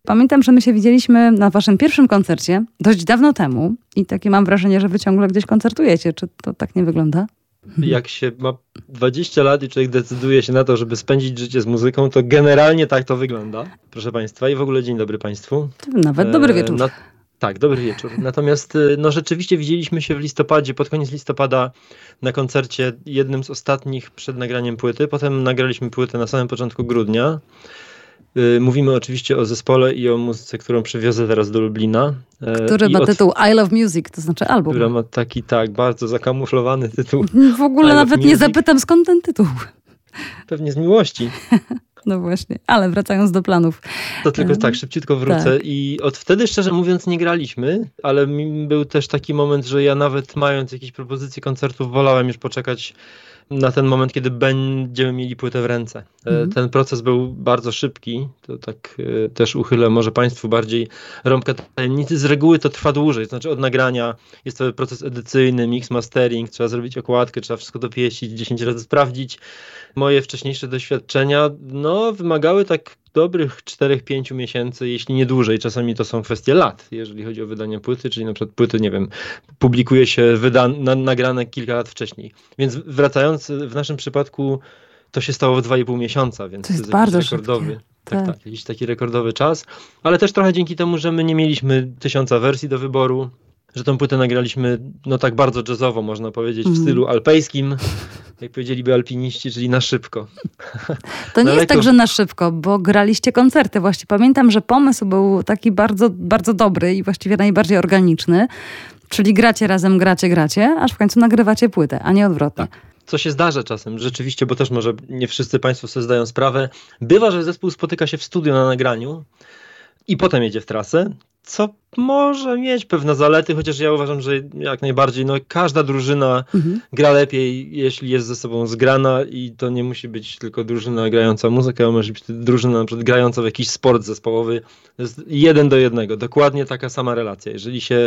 Pamiętam, że my się widzieliśmy na waszym pierwszym koncercie dość dawno temu i takie mam wrażenie, że wy ciągle gdzieś koncertujecie. Czy to tak nie wygląda? Jak się ma 20 lat i człowiek decyduje się na to, żeby spędzić życie z muzyką, to generalnie tak to wygląda. Proszę Państwa i w ogóle dzień dobry Państwu. Nawet dobry wieczór. Tak, dobry wieczór. Natomiast rzeczywiście widzieliśmy się w listopadzie, pod koniec listopada na koncercie jednym z ostatnich przed nagraniem płyty. Potem nagraliśmy płytę na samym początku grudnia. Mówimy oczywiście o zespole i o muzyce, którą przywiozę teraz do Lublina. Który ma tytuł I Love Music, to znaczy album. Która ma taki, bardzo zakamuflowany tytuł. W ogóle nawet nie zapytam, skąd ten tytuł. Pewnie z miłości. No właśnie, ale wracając do planów. To tylko tak, szybciutko wrócę. Tak. I od wtedy, szczerze mówiąc, nie graliśmy, ale był też taki moment, że ja nawet mając jakieś propozycje koncertów, wolałem już poczekać na ten moment, kiedy będziemy mieli płytę w ręce. Ten proces był bardzo szybki. To tak też uchylę może Państwu bardziej rąbkę tajemnicy. Z reguły to trwa dłużej. To znaczy od nagrania jest cały proces edycyjny, mix, mastering, trzeba zrobić okładkę, trzeba wszystko dopieścić, 10 razy sprawdzić. Moje wcześniejsze doświadczenia wymagały tak dobrych 4-5 miesięcy, jeśli nie dłużej. Czasami to są kwestie lat, jeżeli chodzi o wydanie płyty, czyli na przykład płyty, nie wiem, publikuje się nagrane kilka lat wcześniej. Więc wracając, w naszym przypadku to się stało w 2,5 miesiąca, więc to jest bardzo rekordowy. Tak, jakiś taki rekordowy czas, ale też trochę dzięki temu, że my nie mieliśmy 1000 wersji do wyboru, że tą płytę nagraliśmy tak bardzo jazzowo, można powiedzieć, w stylu alpejskim, jak powiedzieliby alpiniści, czyli na szybko. To nie jest tak, że na szybko, bo graliście koncerty. Właśnie pamiętam, że pomysł był taki bardzo, bardzo dobry i właściwie najbardziej organiczny, czyli gracie razem, gracie, aż w końcu nagrywacie płytę, a nie odwrotnie. Tak. Co się zdarza czasem, rzeczywiście, bo też może nie wszyscy Państwo sobie zdają sprawę. Bywa, że zespół spotyka się w studiu na nagraniu i potem jedzie w trasę, co może mieć pewne zalety, chociaż ja uważam, że jak najbardziej każda drużyna gra lepiej, jeśli jest ze sobą zgrana i to nie musi być tylko drużyna grająca muzykę, a może być drużyna na przykład grająca w jakiś sport zespołowy. To jest 1 do 1, dokładnie taka sama relacja. Jeżeli się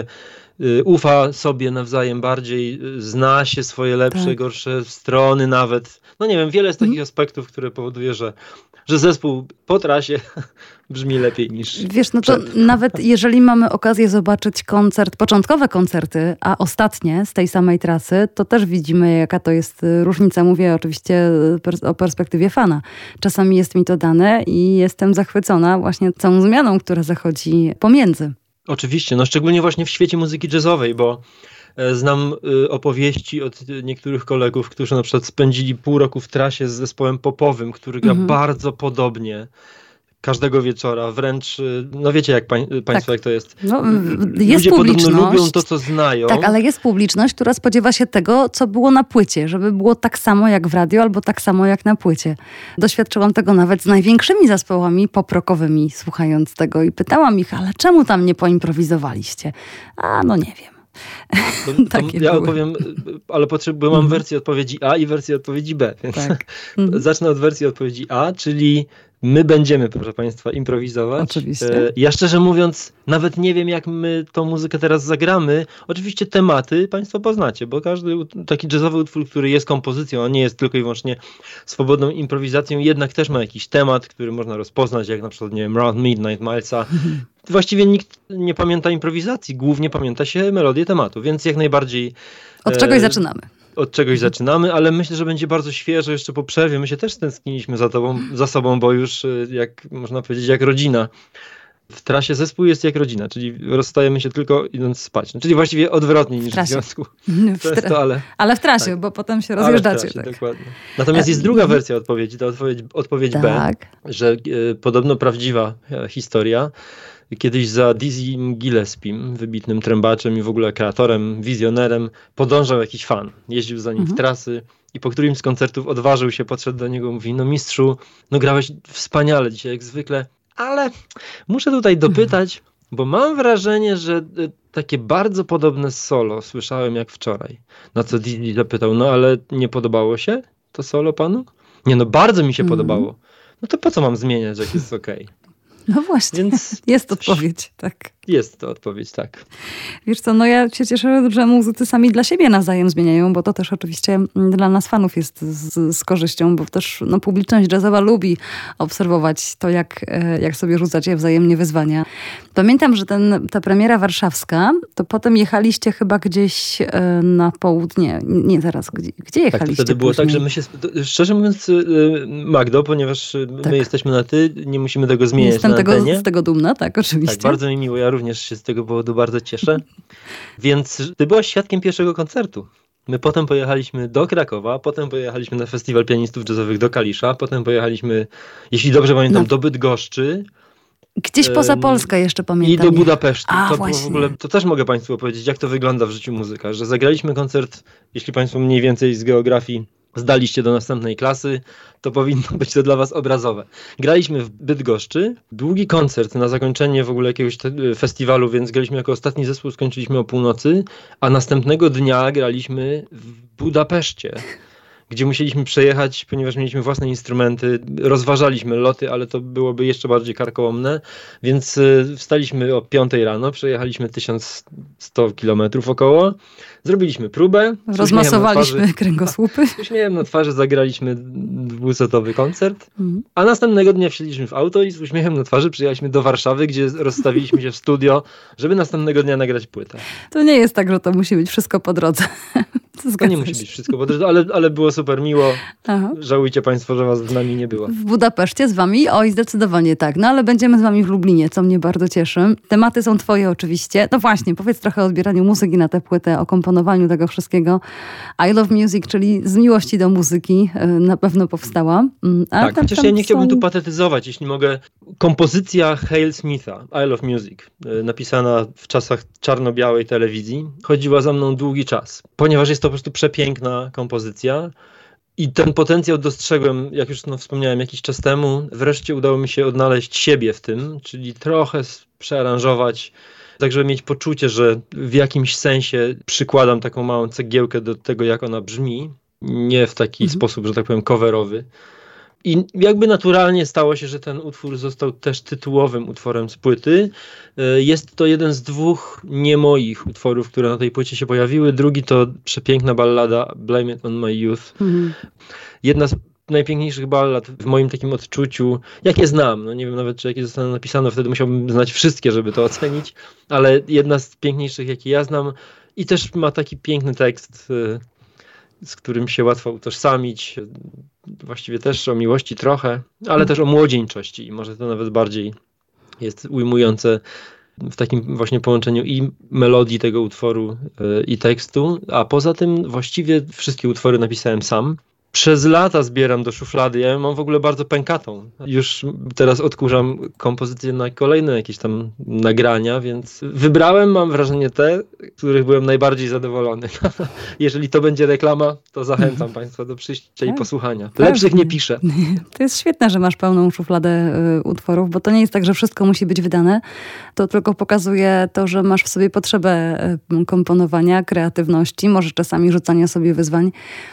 ufa sobie nawzajem bardziej, zna się swoje lepsze, gorsze strony nawet. No nie wiem, wiele jest takich aspektów, które powoduje, że zespół po trasie brzmi lepiej niż Wiesz, to nawet jeżeli mamy okazję zobaczyć początkowe koncerty, a ostatnie z tej samej trasy, to też widzimy, jaka to jest różnica. Mówię oczywiście o perspektywie fana. Czasami jest mi to dane i jestem zachwycona właśnie całą zmianą, która zachodzi pomiędzy. Oczywiście, szczególnie właśnie w świecie muzyki jazzowej, bo znam opowieści od niektórych kolegów, którzy na przykład spędzili pół roku w trasie z zespołem popowym, który gra bardzo podobnie każdego wieczora, wręcz, wiecie jak Państwo, jak to jest. Jest ludzie publiczność. Podobno lubią to, co znają. Tak, ale jest publiczność, która spodziewa się tego, co było na płycie, żeby było tak samo jak w radio, albo tak samo jak na płycie. Doświadczyłam tego nawet z największymi zespołami pop-rockowymi, słuchając tego i pytałam ich, ale czemu tam nie poimprowizowaliście? Nie wiem. Ja opowiem, ale mam wersję odpowiedzi A i wersję odpowiedzi B. Więc zacznę od wersji odpowiedzi A, czyli my będziemy, proszę Państwa, improwizować. Oczywiście. Ja szczerze mówiąc, nawet nie wiem, jak my tą muzykę teraz zagramy. Oczywiście tematy Państwo poznacie, bo każdy taki jazzowy utwór, który jest kompozycją, a nie jest tylko i wyłącznie swobodną improwizacją, jednak też ma jakiś temat, który można rozpoznać, jak na przykład, nie wiem, Round Midnight Milesa. Właściwie nikt nie pamięta improwizacji, głównie pamięta się melodię tematu, więc jak najbardziej... Od czegoś zaczynamy. Od czegoś zaczynamy, ale myślę, że będzie bardzo świeżo jeszcze po przerwie. My się też tęskniliśmy za sobą, bo już, jak można powiedzieć, jak rodzina. W trasie zespół jest jak rodzina, czyli rozstajemy się tylko idąc spać. Czyli właściwie odwrotnie niż w związku. Ale w trasie, bo potem się rozjeżdżacie. Trasie, dokładnie. Natomiast jest druga wersja odpowiedzi, to odpowiedź B, że podobno prawdziwa historia. Kiedyś za Dizzy Gillespiem, wybitnym trębaczem i w ogóle kreatorem, wizjonerem, podążał jakiś fan. Jeździł za nim w trasy i po którymś z koncertów odważył się, podszedł do niego i mówi: mistrzu, grałeś wspaniale dzisiaj jak zwykle, ale muszę tutaj dopytać, bo mam wrażenie, że takie bardzo podobne solo słyszałem jak wczoraj. Na co Dizzy zapytał: ale nie podobało się to solo panu? Nie, bardzo mi się podobało. To po co mam zmieniać, jak jest okej? No właśnie, więc jest odpowiedź, tak. Jest to odpowiedź, tak. Wiesz co, no ja się cieszę, że muzycy sami dla siebie nawzajem zmieniają, bo to też oczywiście dla nas fanów jest z korzyścią, bo też publiczność jazzowa lubi obserwować to, jak sobie rzucacie wzajemnie wyzwania. Pamiętam, że ta premiera warszawska, to potem jechaliście chyba gdzieś na południe. Nie, zaraz, gdzie jechaliście? Tak, to wtedy było tak, że my się, szczerze mówiąc, Magdo, ponieważ my jesteśmy na ty, nie musimy tego zmieniać. Jestem z tego dumna, tak, oczywiście. Tak, bardzo mi miło, ja również się z tego powodu bardzo cieszę. Więc ty byłaś świadkiem pierwszego koncertu. My potem pojechaliśmy do Krakowa, potem pojechaliśmy na Festiwal Pianistów Jazzowych do Kalisza, potem pojechaliśmy, jeśli dobrze pamiętam, do Bydgoszczy. Gdzieś poza Polskę jeszcze pamiętam. I do Budapesztu. To było w ogóle, to też mogę Państwu opowiedzieć, jak to wygląda w życiu muzyka, że zagraliśmy koncert, jeśli Państwo mniej więcej z geografii zdaliście do następnej klasy, to powinno być to dla was obrazowe. Graliśmy w Bydgoszczy, długi koncert na zakończenie w ogóle jakiegoś festiwalu, więc graliśmy jako ostatni zespół, skończyliśmy o północy, a następnego dnia graliśmy w Budapeszcie, gdzie musieliśmy przejechać, ponieważ mieliśmy własne instrumenty, rozważaliśmy loty, ale to byłoby jeszcze bardziej karkołomne, więc wstaliśmy o 5 rano, przejechaliśmy 1100 kilometrów około, zrobiliśmy próbę. Rozmasowaliśmy kręgosłupy. Z uśmiechem na twarzy zagraliśmy dwusetowy koncert, a następnego dnia wsiedliśmy w auto i z uśmiechem na twarzy przyjechaliśmy do Warszawy, gdzie rozstawiliśmy się w studio, żeby następnego dnia nagrać płytę. To nie jest tak, że to musi być wszystko po drodze. To nie musi być wszystko po drodze, ale było super miło. Aha. Żałujcie Państwo, że was z nami nie było. W Budapeszcie z wami? Oj, zdecydowanie tak. No ale będziemy z wami w Lublinie, co mnie bardzo cieszy. Tematy są twoje oczywiście. No właśnie, powiedz trochę o odbieraniu muzyki na tę płytę, o komponowaniu tego wszystkiego. I Love Music, czyli z miłości do muzyki na pewno powstała. Tak, chociaż ja nie chciałbym tu patetyzować, jeśli mogę. Kompozycja Hale Smitha, I Love Music, napisana w czasach czarno-białej telewizji, chodziła za mną długi czas, ponieważ jest to po prostu przepiękna kompozycja i ten potencjał dostrzegłem, jak już wspomniałem jakiś czas temu. Wreszcie udało mi się odnaleźć siebie w tym, czyli trochę przearanżować, tak żeby mieć poczucie, że w jakimś sensie przykładam taką małą cegiełkę do tego, jak ona brzmi, nie w taki sposób, że tak powiem, coverowy. I jakby naturalnie stało się, że ten utwór został też tytułowym utworem z płyty. Jest to jeden z dwóch nie moich utworów, które na tej płycie się pojawiły. Drugi to przepiękna ballada Blame It On My Youth. Jedna z najpiękniejszych ballad w moim takim odczuciu, jakie znam. No nie wiem nawet, czy jakie zostaną napisane, wtedy musiałbym znać wszystkie, żeby to ocenić, ale jedna z piękniejszych, jakie ja znam i też ma taki piękny tekst, z którym się łatwo utożsamić. Właściwie też o miłości trochę, ale też o młodzieńczości i może to nawet bardziej jest ujmujące w takim właśnie połączeniu i melodii tego utworu i tekstu, a poza tym właściwie wszystkie utwory napisałem sam. Przez lata zbieram do szuflady. Ja mam w ogóle bardzo pękatą. Już teraz odkurzam kompozycje na kolejne jakieś tam nagrania, więc wybrałem, mam wrażenie, te, których byłem najbardziej zadowolony. Jeżeli to będzie reklama, to zachęcam Państwa do przyjścia i posłuchania. Lepszych nie piszę. To jest świetne, że masz pełną szufladę utworów, bo to nie jest tak, że wszystko musi być wydane. To tylko pokazuje to, że masz w sobie potrzebę komponowania, kreatywności, może czasami rzucania sobie wyzwań.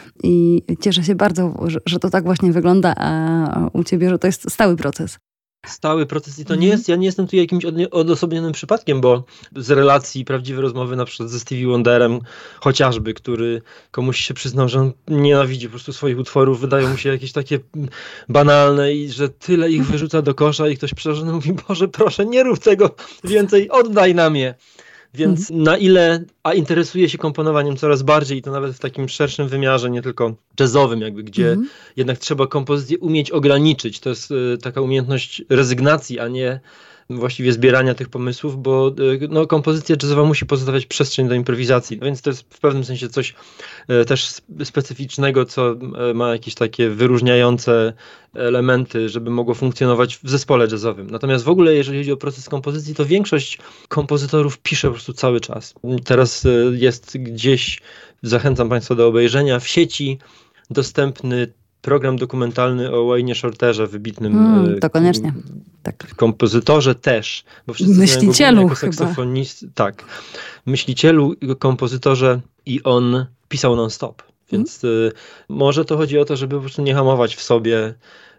I cieszę się bardzo, że to tak właśnie wygląda, a u ciebie, że to jest stały proces. Stały proces i to nie jest, ja nie jestem tu jakimś odosobnionym przypadkiem, bo z relacji prawdziwe rozmowy na przykład ze Stevie Wonderem chociażby, który komuś się przyznał, że on nienawidzi po prostu swoich utworów, wydają mu się jakieś takie banalne i że tyle ich wyrzuca do kosza i ktoś przerażony mówi, Boże proszę nie rób tego więcej, oddaj nam je. Więc na ile, a interesuję się komponowaniem coraz bardziej i to nawet w takim szerszym wymiarze, nie tylko jazzowym jakby, gdzie jednak trzeba kompozycję umieć ograniczyć. To jest taka umiejętność rezygnacji, a nie właściwie zbierania tych pomysłów, bo kompozycja jazzowa musi pozostawiać przestrzeń do improwizacji. Więc to jest w pewnym sensie coś też specyficznego, co ma jakieś takie wyróżniające elementy, żeby mogło funkcjonować w zespole jazzowym. Natomiast w ogóle, jeżeli chodzi o proces kompozycji, to większość kompozytorów pisze po prostu cały czas. Teraz jest gdzieś, zachęcam Państwa do obejrzenia, w sieci dostępny program dokumentalny o Wayne'ie Shorterze, wybitnym to koniecznie. Tak. Kompozytorze też. Bo myślicielu jako saksofonist, tak. Myślicielu, kompozytorze i on pisał non-stop. Więc może to chodzi o to, żeby po prostu nie hamować w sobie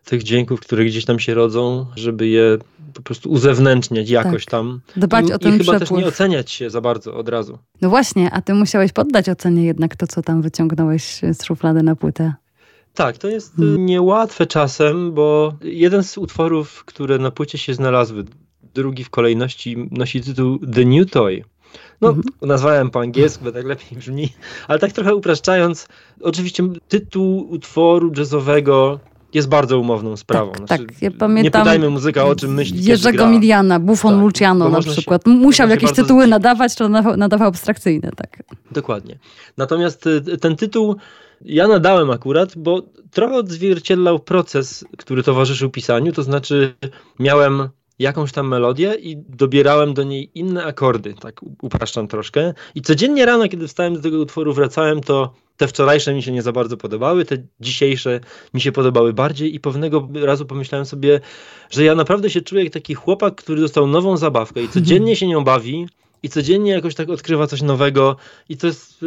tych dźwięków, które gdzieś tam się rodzą, żeby je po prostu uzewnętrzniać jakoś tam. Dbać o ten I chyba przepływ. też nie oceniać się za bardzo od razu. No właśnie, a ty musiałeś poddać ocenie jednak to, co tam wyciągnąłeś z szuflady na płytę. Tak, to jest niełatwe czasem, bo jeden z utworów, które na płycie się znalazły, drugi w kolejności nosi tytuł The New Toy. No, nazwałem po angielsku, bo tak lepiej brzmi, ale tak trochę upraszczając, oczywiście tytuł utworu jazzowego jest bardzo umowną sprawą. Tak, ja pamiętam. Nie pytajmy muzyka, o czym myśli, Jerzego Miliana, Buffon Luciano na przykład. Musiał jakieś tytuły nadawać, to nadawał abstrakcyjne, tak. Dokładnie. Natomiast ten tytuł ja nadałem akurat, bo trochę odzwierciedlał proces, który towarzyszył pisaniu, to znaczy miałem jakąś tam melodię i dobierałem do niej inne akordy, tak upraszczam troszkę. I codziennie rano, kiedy wstałem do tego utworu, wracałem, to te wczorajsze mi się nie za bardzo podobały, te dzisiejsze mi się podobały bardziej i pewnego razu pomyślałem sobie, że ja naprawdę się czuję jak taki chłopak, który dostał nową zabawkę i codziennie się nią bawi i codziennie jakoś tak odkrywa coś nowego i to jest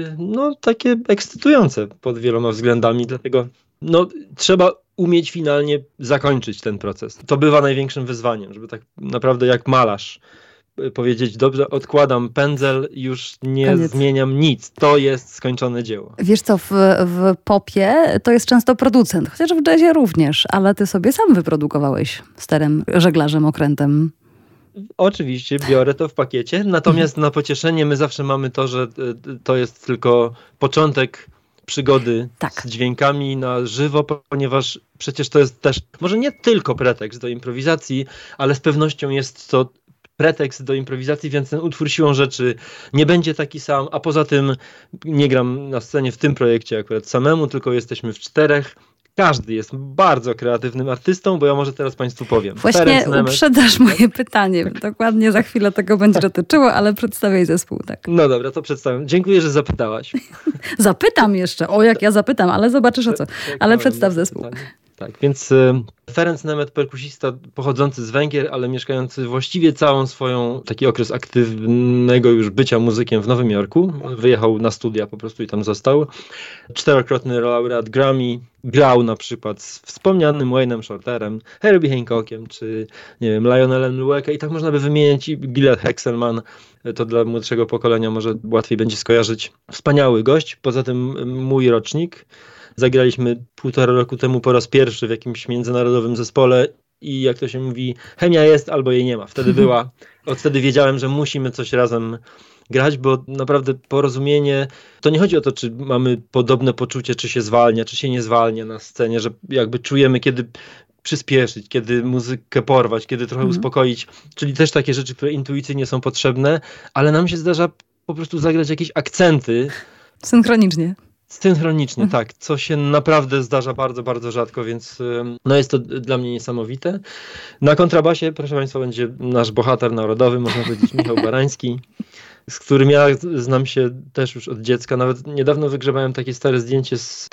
no takie ekscytujące pod wieloma względami, dlatego no trzeba umieć finalnie zakończyć ten proces. To bywa największym wyzwaniem, żeby tak naprawdę jak malarz powiedzieć, dobrze, odkładam pędzel, już nie zmieniam nic. To jest skończone dzieło. Wiesz co, w popie to jest często producent, chociaż w jazzie również, ale ty sobie sam wyprodukowałeś sterem, żeglarzem, okrętem. Oczywiście, biorę to w pakiecie, natomiast na pocieszenie my zawsze mamy to, że to jest tylko początek przygody z dźwiękami na żywo, ponieważ przecież to jest też, może nie tylko pretekst do improwizacji, ale z pewnością jest to pretekst do improwizacji, więc ten utwór siłą rzeczy nie będzie taki sam, a poza tym nie gram na scenie w tym projekcie akurat samemu, tylko jesteśmy w 4. Każdy jest bardzo kreatywnym artystą, bo ja może teraz Państwu powiem. Właśnie uprzedasz moje pytanie. Dokładnie za chwilę tego będzie dotyczyło, ale przedstawiaj zespół. Tak. No dobra, to przedstawiam. Dziękuję, że zapytałaś. Zapytam jeszcze. O, jak ja zapytam, ale zobaczysz o co. Ale przedstaw zespół. Tak, więc Ferenc Nemet, perkusista pochodzący z Węgier, ale mieszkający właściwie całą swoją taki okres aktywnego już bycia muzykiem w Nowym Jorku. Wyjechał na studia po prostu i tam został. 4-krotny laureat Grammy. Grał na przykład z wspomnianym Wayne'em Shorterem, Herbie Hancockiem, czy nie wiem, Lionelem Luecke i tak można by wymienić i Gillette Hexelman. To dla młodszego pokolenia może łatwiej będzie skojarzyć. Wspaniały gość, poza tym mój rocznik. Zagraliśmy 1,5 roku temu po raz pierwszy w jakimś międzynarodowym zespole i jak to się mówi, chemia jest albo jej nie ma. Wtedy była, od wtedy wiedziałem, że musimy coś razem grać, bo naprawdę porozumienie, to nie chodzi o to, czy mamy podobne poczucie, czy się zwalnia, czy się nie zwalnia na scenie, że jakby czujemy, kiedy przyspieszyć, kiedy muzykę porwać, kiedy trochę uspokoić, czyli też takie rzeczy, które intuicyjnie są potrzebne, ale nam się zdarza po prostu zagrać jakieś akcenty. Synchronicznie, tak. Co się naprawdę zdarza bardzo, bardzo rzadko, więc no jest to dla mnie niesamowite. Na kontrabasie, proszę Państwa, będzie nasz bohater narodowy, można powiedzieć Michał Barański, z którym ja znam się też już od dziecka. Nawet niedawno wygrzebałem takie stare zdjęcie z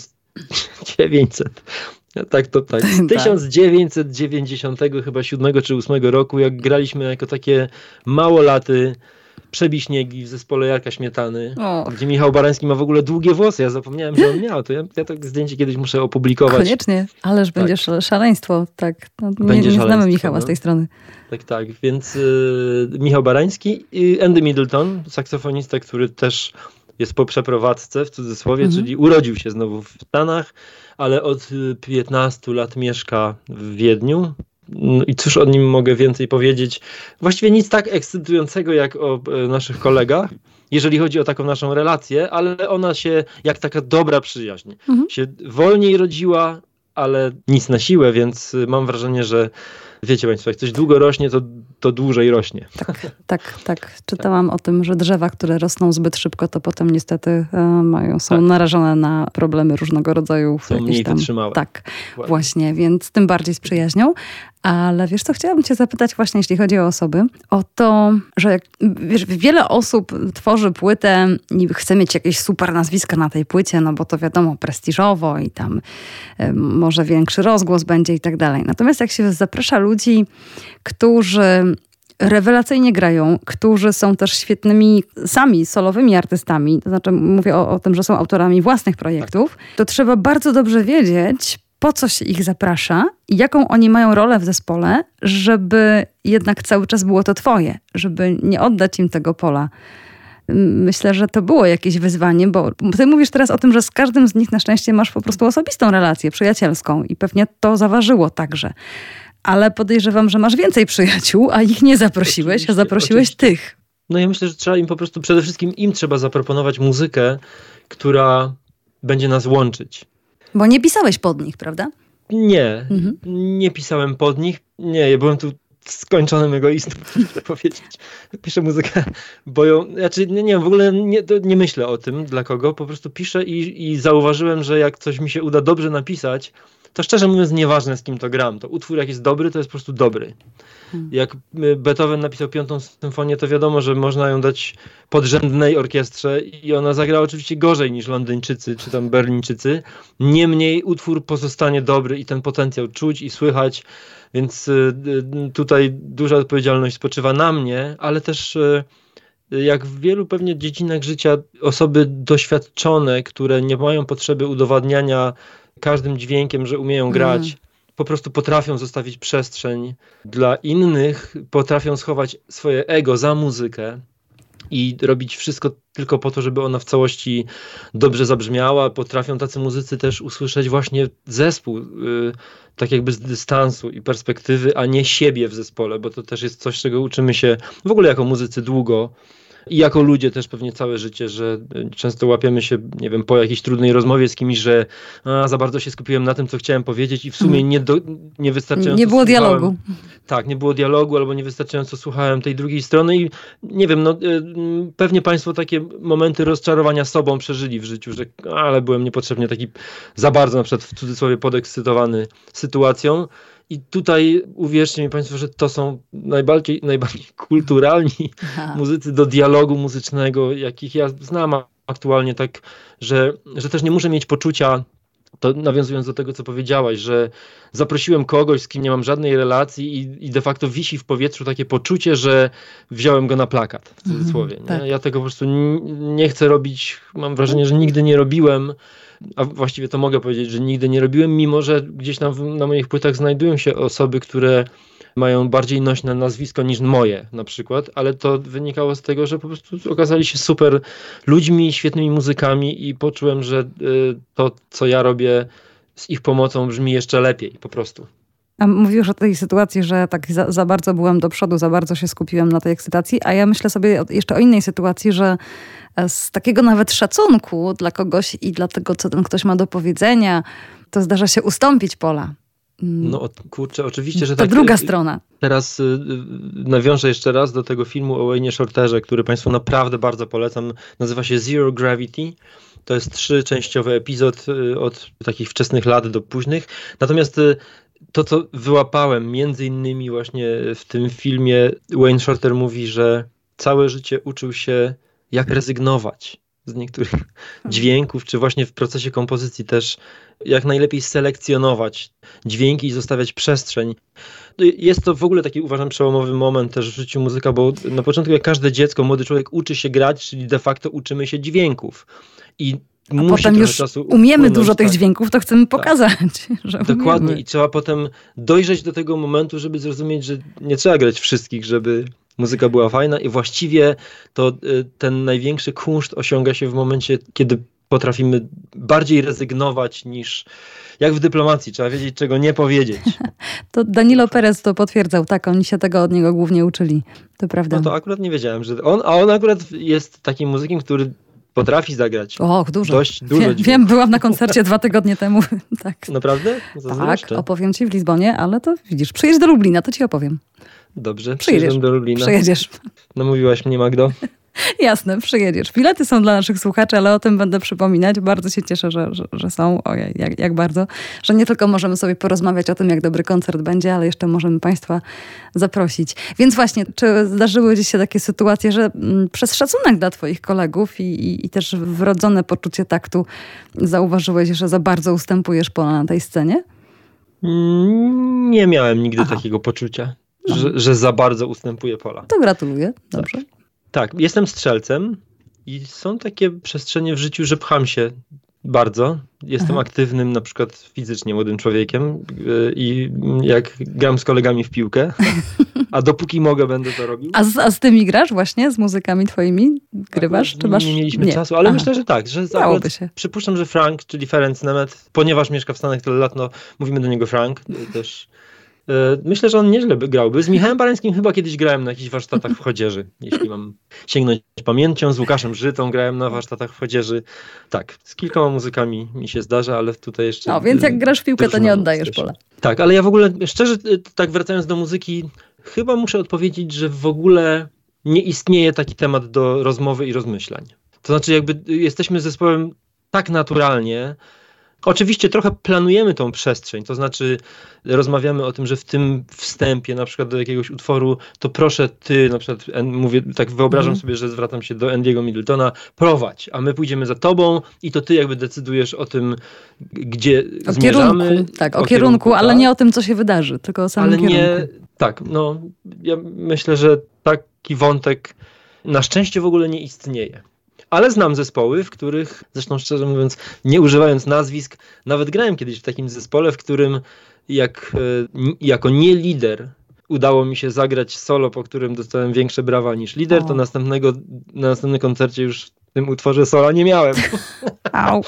1900. Z 1990 chyba 7 czy 8 roku, jak graliśmy jako takie małolaty Przebiśniegi w zespole Jarka Śmietany, gdzie Michał Barański ma w ogóle długie włosy. Ja zapomniałem, że on miał. To ja to zdjęcie kiedyś muszę opublikować. Koniecznie, ależ będzie szaleństwo. Tak. No, nie znamy Michała z tej strony. Tak. Więc Michał Barański i Andy Middleton, saksofonista, który też jest po przeprowadzce, w cudzysłowie, czyli urodził się znowu w Stanach, ale od 15 lat mieszka w Wiedniu. No i cóż o nim mogę więcej powiedzieć? Właściwie nic tak ekscytującego jak o naszych kolegach, jeżeli chodzi o taką naszą relację, ale ona się, jak taka dobra przyjaźń, się wolniej rodziła, ale nic na siłę, więc mam wrażenie, że wiecie Państwo, jak coś długo rośnie, to dłużej rośnie. Tak. Czytałam o tym, że drzewa, które rosną zbyt szybko, to potem niestety są narażone na problemy różnego rodzaju. Są mniej wytrzymałe. Tak, właśnie, więc tym bardziej z przyjaźnią. Ale wiesz co, chciałabym cię zapytać właśnie, jeśli chodzi o osoby, o to, że wiele osób tworzy płytę i chce mieć jakieś super nazwiska na tej płycie, no bo to wiadomo, prestiżowo i tam może większy rozgłos będzie i tak dalej. Natomiast jak się zaprasza ludzi, którzy rewelacyjnie grają, którzy są też świetnymi sami solowymi artystami, to znaczy mówię o tym, że są autorami własnych projektów, to trzeba bardzo dobrze wiedzieć, po co się ich zaprasza i jaką oni mają rolę w zespole, żeby jednak cały czas było to twoje, żeby nie oddać im tego pola. Myślę, że to było jakieś wyzwanie, bo ty mówisz teraz o tym, że z każdym z nich na szczęście masz po prostu osobistą relację, przyjacielską i pewnie to zaważyło także. Ale podejrzewam, że masz więcej przyjaciół, a ich nie zaprosiłeś, a zaprosiłeś tych. No ja myślę, że trzeba im po prostu, przede wszystkim im trzeba zaproponować muzykę, która będzie nas łączyć. Bo nie pisałeś pod nich, prawda? Nie, nie pisałem pod nich. Nie, ja byłem tu skończonym egoistą, muszę powiedzieć. Piszę muzykę, bo w ogóle nie myślę o tym, dla kogo. Po prostu piszę i zauważyłem, że jak coś mi się uda dobrze napisać, to szczerze mówiąc nieważne, z kim to gram. To utwór jak jest dobry, to jest po prostu dobry. Jak Beethoven napisał 5. symfonię, to wiadomo, że można ją dać podrzędnej orkiestrze i ona zagra oczywiście gorzej niż Londyńczycy czy tam Berlińczycy. Niemniej utwór pozostanie dobry i ten potencjał czuć i słychać, więc tutaj duża odpowiedzialność spoczywa na mnie, ale też jak w wielu pewnie dziedzinach życia osoby doświadczone, które nie mają potrzeby udowadniania każdym dźwiękiem, że umieją grać, po prostu potrafią zostawić przestrzeń dla innych, potrafią schować swoje ego za muzykę i robić wszystko tylko po to, żeby ona w całości dobrze zabrzmiała. Potrafią tacy muzycy też usłyszeć właśnie zespół, tak jakby z dystansu i perspektywy, a nie siebie w zespole, bo to też jest coś, czego uczymy się w ogóle jako muzycy długo. I jako ludzie też pewnie całe życie, że często łapiemy się, nie wiem, po jakiejś trudnej rozmowie z kimś, że za bardzo się skupiłem na tym, co chciałem powiedzieć i w sumie nie wystarczająco nie było dialogu. Tak, nie było dialogu albo niewystarczająco słuchałem tej drugiej strony i nie wiem, pewnie państwo takie momenty rozczarowania sobą przeżyli w życiu, że ale byłem niepotrzebnie taki za bardzo na przykład w cudzysłowie podekscytowany sytuacją. I tutaj uwierzcie mi państwo, że to są najbardziej kulturalni muzycy do dialogu muzycznego, jakich ja znam aktualnie, tak, że też nie muszę mieć poczucia, to nawiązując do tego, co powiedziałaś, że zaprosiłem kogoś, z kim nie mam żadnej relacji i de facto wisi w powietrzu takie poczucie, że wziąłem go na plakat, w cudzysłowie. Tak. Ja tego po prostu nie chcę robić, mam wrażenie, że nigdy nie robiłem, a właściwie to mogę powiedzieć, że nigdy nie robiłem, mimo że gdzieś na moich płytach znajdują się osoby, które mają bardziej nośne nazwisko niż moje na przykład, ale to wynikało z tego, że po prostu okazali się super ludźmi, świetnymi muzykami i poczułem, że to, co ja robię z ich pomocą brzmi jeszcze lepiej po prostu. A mówisz o tej sytuacji, że tak za bardzo byłem do przodu, za bardzo się skupiłem na tej ekscytacji, a ja myślę sobie jeszcze o innej sytuacji, że z takiego nawet szacunku dla kogoś i dla tego, co ten ktoś ma do powiedzenia, to zdarza się ustąpić pola. No kurczę, oczywiście, że to tak. To druga strona. Teraz nawiążę jeszcze raz do tego filmu o Wayne'ie Shorterze, który państwu naprawdę bardzo polecam. Nazywa się Zero Gravity. To jest 3-częściowy epizod od takich wczesnych lat do późnych. Natomiast to, co wyłapałem między innymi właśnie w tym filmie, Wayne Shorter mówi, że całe życie uczył się, jak rezygnować z niektórych dźwięków, czy właśnie w procesie kompozycji też jak najlepiej selekcjonować dźwięki i zostawiać przestrzeń. Jest to w ogóle taki, uważam, przełomowy moment też w życiu muzyka, bo na początku jak każde dziecko, młody człowiek uczy się grać, czyli de facto uczymy się dźwięków. I a potem już umiemy dużo tych dźwięków, to chcemy pokazać, że dokładnie. umiemy. I trzeba potem dojrzeć do tego momentu, żeby zrozumieć, że nie trzeba grać wszystkich, żeby muzyka była fajna i właściwie to ten największy kunszt osiąga się w momencie, kiedy potrafimy bardziej rezygnować niż jak w dyplomacji. Trzeba wiedzieć, czego nie powiedzieć. To Danilo Perez to potwierdzał. Tak, oni się tego od niego głównie uczyli. To prawda. No to akurat nie wiedziałem, że on akurat jest takim muzykiem, który potrafi zagrać. Dużo. Dość dużo. Wiem, byłam na koncercie 2 tygodnie temu. Tak. Naprawdę? Tak, opowiem ci w Lizbonie, ale to widzisz, przyjedź do Lublina, to ci opowiem. Dobrze, przyjedziesz do Lublina. Przyjedziesz. Namówiłaś mnie, Magdo. Jasne, przyjedziesz. Bilety są dla naszych słuchaczy, ale o tym będę przypominać. Bardzo się cieszę, że są. Ojej, jak bardzo. Że nie tylko możemy sobie porozmawiać o tym, jak dobry koncert będzie, ale jeszcze możemy państwa zaprosić. Więc właśnie, czy zdarzyły ci się takie sytuacje, że przez szacunek dla twoich kolegów i też wrodzone poczucie taktu zauważyłeś, że za bardzo ustępujesz pola na tej scenie? Nie miałem nigdy takiego poczucia, że za bardzo ustępuję pola. To gratuluję. Dobrze. Tak, jestem strzelcem i są takie przestrzenie w życiu, że pcham się Bardzo. Jestem aktywnym, na przykład fizycznie młodym człowiekiem i jak gram z kolegami w piłkę, a dopóki mogę, będę to robił. A z tymi grasz właśnie? Z muzykami twoimi? Grywasz? Czy masz? Nie mieliśmy czasu, ale myślę, że tak. Że się. Przypuszczam, że Frank, czyli Ferenc Nemet, ponieważ mieszka w Stanach tyle lat, no mówimy do niego Frank też. Myślę, że on nieźle by grałby. Z Michałem Barańskim chyba kiedyś grałem na jakichś warsztatach w Chodzieży, jeśli mam sięgnąć pamięcią. Z Łukaszem Żytą grałem na warsztatach w Chodzieży. Tak, z kilkoma muzykami mi się zdarza, ale tutaj jeszcze... No, więc jak grasz w piłkę, to nie oddajesz pola. Tak, ale ja w ogóle, szczerze, tak wracając do muzyki, chyba muszę odpowiedzieć, że w ogóle nie istnieje taki temat do rozmowy i rozmyślań. To znaczy jakby jesteśmy zespołem tak naturalnie. Oczywiście trochę planujemy tą przestrzeń, to znaczy rozmawiamy o tym, że w tym wstępie na przykład do jakiegoś utworu, to proszę ty, na przykład mówię, tak wyobrażam sobie, że zwracam się do Andy'ego Middletona, prowadź, a my pójdziemy za tobą i to ty jakby decydujesz o tym, gdzie zmierzamy. Kierunku, tak, o kierunku, ale nie o tym, co się wydarzy, tylko o samym kierunku. Tak, no ja myślę, że taki wątek na szczęście w ogóle nie istnieje. Ale znam zespoły, w których, zresztą szczerze mówiąc, nie używając nazwisk, nawet grałem kiedyś w takim zespole, w którym jako nie lider udało mi się zagrać solo, po którym dostałem większe brawa niż lider, to na następnym koncercie już w tym utworze sola nie miałem. Au.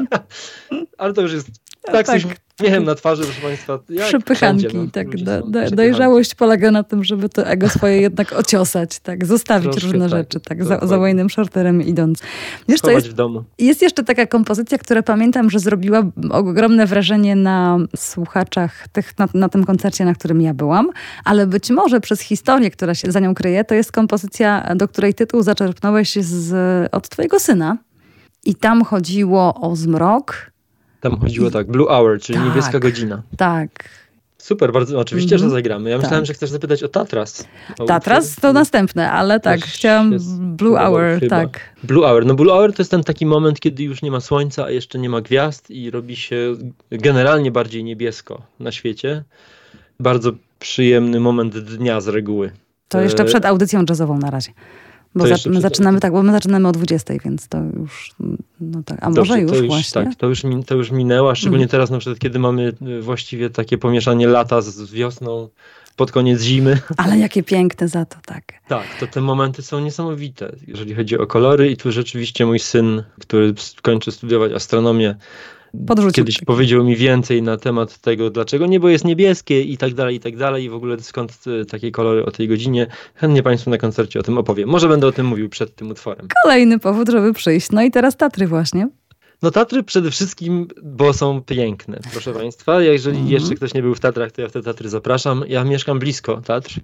Ale to już jest tak. Śmiechem na twarzy, proszę Państwa. Przepychanki, wszędzie, tak. Dojrzałość polega na tym, żeby to ego swoje jednak ociosać, tak. Zostawić troszkę różne rzeczy, tak. Za Wayne'em Shorterem idąc. Wiesz, co jest w domu. Jest jeszcze taka kompozycja, która pamiętam, że zrobiła ogromne wrażenie na słuchaczach na tym koncercie, na którym ja byłam, ale być może przez historię, która się za nią kryje, to jest kompozycja, do której tytuł zaczerpnąłeś od twojego syna. I tam chodziło o zmrok. Tam chodziło Blue Hour, czyli niebieska godzina. Tak. Super, bardzo oczywiście, że zagramy. Ja myślałem, że chcesz zapytać o Tatras. Tatras to następne, ale tak, chciałam Blue Hour, chyba. tak. Blue Hour. No Blue Hour to jest ten taki moment, kiedy już nie ma słońca, a jeszcze nie ma gwiazd i robi się generalnie bardziej niebiesko na świecie. Bardzo przyjemny moment dnia z reguły. To jeszcze przed audycją jazzową na razie. Bo my zaczynamy o 20:00, więc to już, no tak, a może już właśnie? Tak, to już minęło, szczególnie teraz, na przykład, kiedy mamy właściwie takie pomieszanie lata z wiosną pod koniec zimy. Ale jakie piękne za to, tak. Tak, to te momenty są niesamowite, jeżeli chodzi o kolory i tu rzeczywiście mój syn, który kończy studiować astronomię, kiedyś powiedział mi więcej na temat tego, dlaczego niebo jest niebieskie i tak dalej, i w ogóle skąd takie kolory o tej godzinie. Chętnie Państwu na koncercie o tym opowiem. Może będę o tym mówił przed tym utworem. Kolejny powód, żeby przyjść. No i teraz Tatry właśnie. No Tatry przede wszystkim, bo są piękne, proszę Państwa. Jeżeli jeszcze ktoś nie był w Tatrach, to ja w te Tatry zapraszam. Ja mieszkam blisko Tatr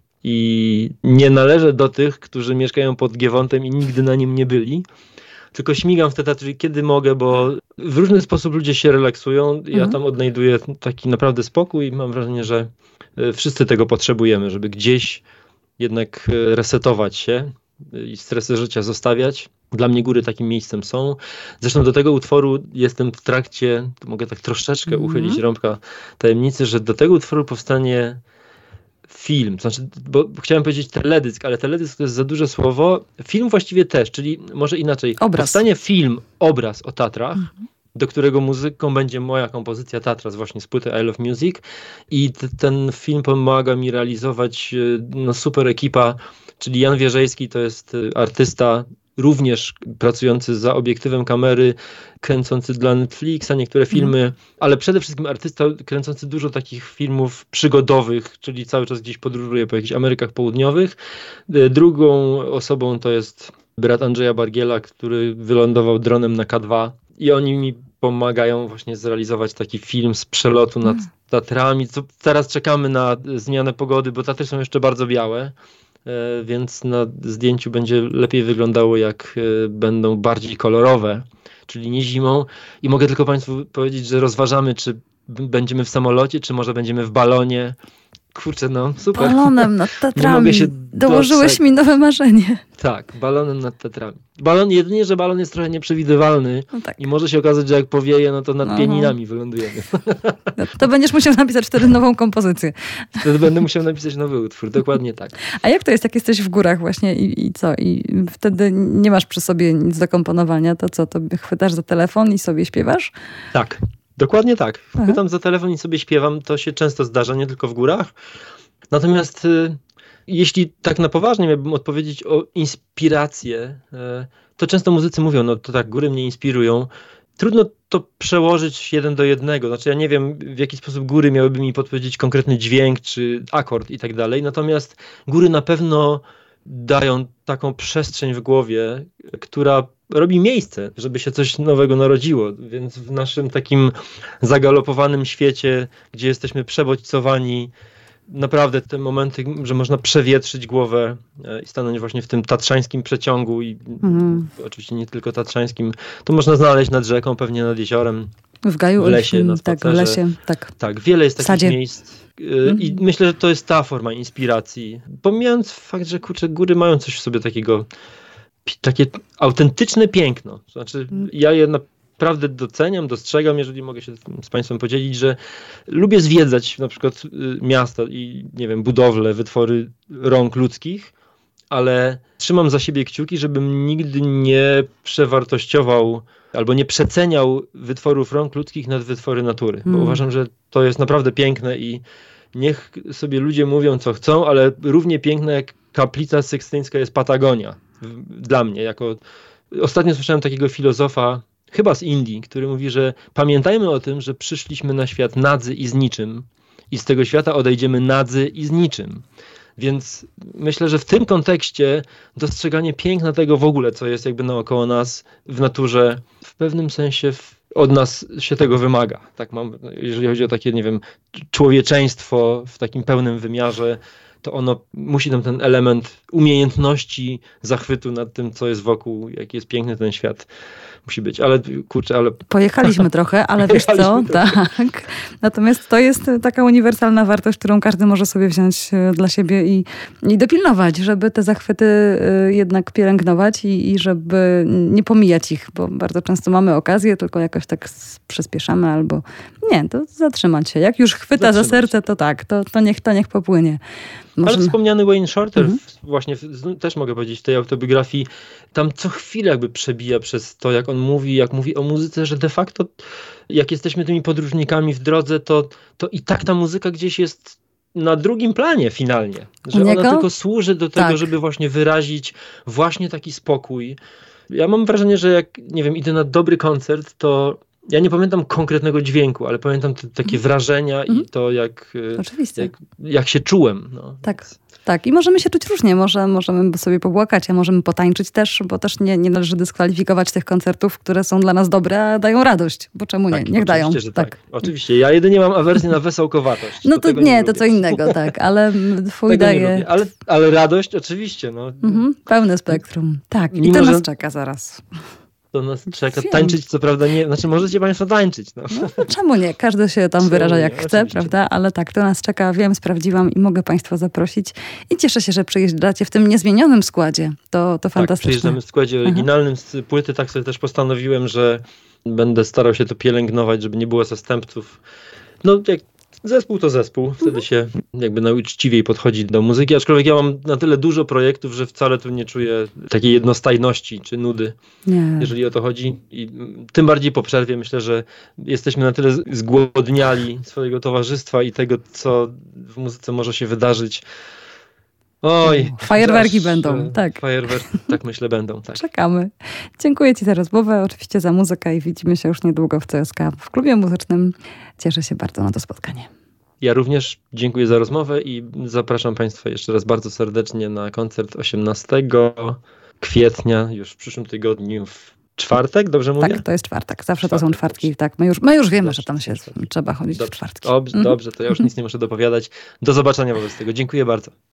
i nie należę do tych, którzy mieszkają pod Giewontem i nigdy na nim nie byli. Tylko śmigam w te Tatry, kiedy mogę, bo w różny sposób ludzie się relaksują. Ja tam odnajduję taki naprawdę spokój i mam wrażenie, że wszyscy tego potrzebujemy, żeby gdzieś jednak resetować się i stresy życia zostawiać. Dla mnie góry takim miejscem są. Zresztą do tego utworu jestem w trakcie, mogę tak troszeczkę uchylić rąbka tajemnicy, że do tego utworu powstanie film, to znaczy, bo chciałem powiedzieć teledysk, ale teledysk to jest za duże słowo. Film właściwie też, czyli może inaczej. Powstanie obraz o Tatrach, do którego muzyką będzie moja kompozycja Tatras właśnie z płyty I Love Music i ten film pomaga mi realizować super ekipa, czyli Jan Wierzejski to jest artysta również pracujący za obiektywem kamery, kręcący dla Netflixa niektóre filmy, ale przede wszystkim artysta kręcący dużo takich filmów przygodowych, czyli cały czas gdzieś podróżuje po jakichś Amerykach Południowych. Drugą osobą to jest brat Andrzeja Bargiela, który wylądował dronem na K2 i oni mi pomagają właśnie zrealizować taki film z przelotu nad Tatrami. Teraz czekamy na zmianę pogody, bo Tatry są jeszcze bardzo białe. Więc na zdjęciu będzie lepiej wyglądało, jak będą bardziej kolorowe, czyli nie zimą. I mogę tylko Państwu powiedzieć, że rozważamy, czy będziemy w samolocie, czy może będziemy w balonie. Kurczę, no super. Balonem nad Tatrami. Dołożyłeś mi nowe marzenie. Tak, balonem nad Tatrami. Jedynie, że balon jest trochę nieprzewidywalny i może się okazać, że jak powieje, no to nad Pieninami wylądujemy. To będziesz musiał napisać wtedy nową kompozycję. Wtedy będę musiał napisać nowy utwór, dokładnie tak. A jak to jest, jak jesteś w górach właśnie i co? I wtedy nie masz przy sobie nic do komponowania, to co? To chwytasz za telefon i sobie śpiewasz? Tak. Dokładnie tak. Chwytam za telefon i sobie śpiewam. To się często zdarza, nie tylko w górach. Natomiast jeśli tak na poważnie miałbym odpowiedzieć o inspirację, to często muzycy mówią, no to tak, góry mnie inspirują. Trudno to przełożyć 1 do 1. Znaczy ja nie wiem, w jaki sposób góry miałyby mi podpowiedzieć konkretny dźwięk czy akord i tak dalej. Natomiast góry na pewno dają taką przestrzeń w głowie, która robi miejsce, żeby się coś nowego narodziło. Więc w naszym takim zagalopowanym świecie, gdzie jesteśmy przebodźcowani, naprawdę te momenty, że można przewietrzyć głowę i stanąć właśnie w tym tatrzańskim przeciągu i oczywiście nie tylko tatrzańskim, to można znaleźć nad rzeką, pewnie nad jeziorem. W Gaju, w lesie, na spacerze. Tak, w lesie, tak. Tak, wiele jest takich miejsc i myślę, że to jest ta forma inspiracji. Pomijając fakt, że kurczę, góry mają coś w sobie takiego, takie autentyczne piękno. Znaczy ja je naprawdę doceniam, dostrzegam, jeżeli mogę się z Państwem podzielić, że lubię zwiedzać na przykład miasta i nie wiem, budowle, wytwory rąk ludzkich, ale trzymam za siebie kciuki, żebym nigdy nie przewartościował albo nie przeceniał wytworów rąk ludzkich nad wytwory natury, bo uważam, że to jest naprawdę piękne i niech sobie ludzie mówią, co chcą, ale równie piękne jak kaplica sykstyńska jest Patagonia. Dla mnie, ostatnio słyszałem takiego filozofa, chyba z Indii, który mówi, że pamiętajmy o tym, że przyszliśmy na świat nadzy i z niczym i z tego świata odejdziemy nadzy i z niczym. Więc myślę, że w tym kontekście dostrzeganie piękna tego w ogóle, co jest jakby naokoło nas w naturze, w pewnym sensie od nas się tego wymaga. Tak mam, jeżeli chodzi o takie, nie wiem, człowieczeństwo w takim pełnym wymiarze, to ono musi tam ten element umiejętności zachwytu nad tym, co jest wokół, jaki jest piękny ten świat, musi być. Ale kurczę, ale... Pojechaliśmy trochę, ale wiesz co? Tak. Natomiast to jest taka uniwersalna wartość, którą każdy może sobie wziąć dla siebie i dopilnować, żeby te zachwyty jednak pielęgnować i żeby nie pomijać ich, bo bardzo często mamy okazję, tylko jakoś tak przyspieszamy albo nie, to zatrzymać się. Jak już chwyta za serce, to tak, to niech popłynie. Ale wspomniany Wayne Shorter, właśnie też mogę powiedzieć w tej autobiografii, tam co chwilę jakby przebija przez to, jak on mówi, jak mówi o muzyce, że de facto jak jesteśmy tymi podróżnikami w drodze, to i tak ta muzyka gdzieś jest na drugim planie finalnie. Że ona tylko służy do tego, żeby właśnie wyrazić właśnie taki spokój. Ja mam wrażenie, że jak, nie wiem, idę na dobry koncert, to ja nie pamiętam konkretnego dźwięku, ale pamiętam takie wrażenia i to, jak się czułem. No. Tak. I możemy się czuć różnie. Możemy sobie popłakać, a możemy potańczyć też, bo też nie należy dyskwalifikować tych koncertów, które są dla nas dobre, a dają radość. Bo czemu nie? Niech dają. Że tak. Oczywiście. Ja jedynie mam awersję na wesołkowatość. No to nie, to co innego, tak. Ale twój daje... Ale radość oczywiście. No. Pełne spektrum. Tak. I to nas czeka zaraz. To nas czeka. Tańczyć co prawda nie, znaczy możecie Państwo tańczyć. No. Czemu nie? Każdy się tam wyraża jak chce, oczywiście. Prawda? Ale tak, to nas czeka, wiem, sprawdziłam i mogę Państwa zaprosić. I cieszę się, że przyjeżdżacie w tym niezmienionym składzie. To fantastycznie. Tak, przyjeżdżamy w składzie oryginalnym z płyty, tak sobie też postanowiłem, że będę starał się to pielęgnować, żeby nie było zastępców. No jak zespół to zespół, wtedy się jakby najuczciwiej podchodzi do muzyki, aczkolwiek ja mam na tyle dużo projektów, że wcale tu nie czuję takiej jednostajności czy nudy, jeżeli o to chodzi. I tym bardziej po przerwie myślę, że jesteśmy na tyle zgłodniali swojego towarzystwa i tego, co w muzyce może się wydarzyć. Oj, fajerwerki będą, tak. Fajerwerki, tak myślę, będą. Tak. Czekamy. Dziękuję Ci za rozmowę, oczywiście za muzykę i widzimy się już niedługo w CSK w klubie muzycznym. Cieszę się bardzo na to spotkanie. Ja również dziękuję za rozmowę i zapraszam Państwa jeszcze raz bardzo serdecznie na koncert 18 kwietnia, już w przyszłym tygodniu w czwartek, dobrze mówię? Tak, to jest czwartek. Zawsze to są czwartki. Tak, my już wiemy, że tam się trzeba chodzić w czwartki. Dobrze, to ja już nic nie muszę dopowiadać. Do zobaczenia wobec tego. Dziękuję bardzo.